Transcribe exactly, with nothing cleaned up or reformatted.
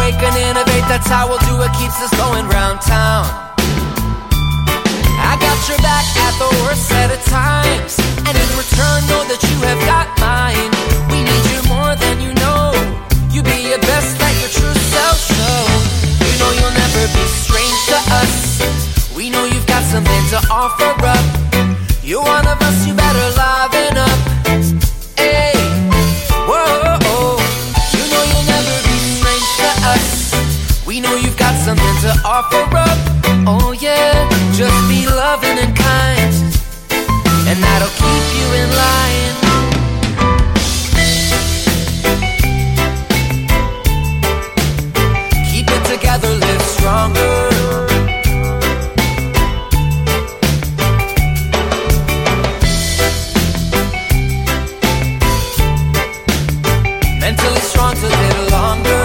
break and innovate, that's how we'll do it, keeps us going round town. I got your back at the worst set of times, and in return know that you have got mine. We need you more than you know. You be your best, let your true self show. You know you'll never be strange to us. We know you've got something to offer up. You're one of us, you better liven up. Hey, whoa, you know you'll never be strange to us. We know you've got something to offer up. Oh yeah, just be loving and kind, and that'll keep you in line. Keep it together, live stronger. Mentally strong to live longer.